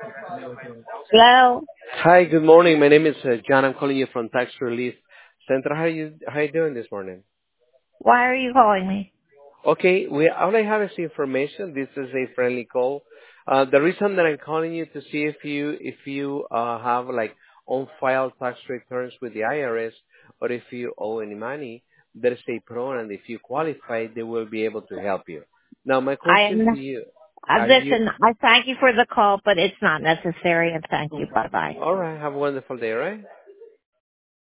Hello? Hi, good morning. My name is John. I'm calling you from Tax Relief Center. How you doing this morning? Why are you calling me? Okay, all I have is information. This is a friendly call. The reason that I'm calling you to see if you have like on file tax returns with the IRS or if you owe any money, there's a program. If you qualify, they will be able to help you. Now, my I question am, to you: Are you listen, I thank you for the call, but it's not necessary, and thank you. Bye-bye. all right? Have a wonderful day, all right?